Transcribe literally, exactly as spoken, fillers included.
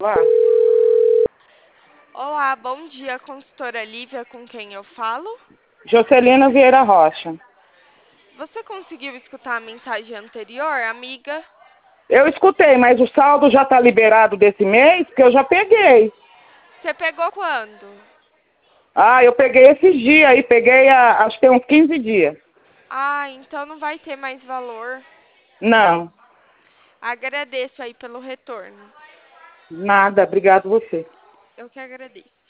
Olá. Olá, bom dia, consultora Lívia, com quem eu falo? Jocelina Vieira Rocha. Você conseguiu escutar a mensagem anterior, amiga? Eu escutei, mas o saldo já está liberado desse mês, porque eu já peguei. Você pegou quando? Ah, eu peguei esses dias aí, peguei a, acho que tem uns quinze dias. Ah, então não vai ter mais valor. Não, Agradeço aí pelo retorno. nada, obrigado você. Eu que agradeço.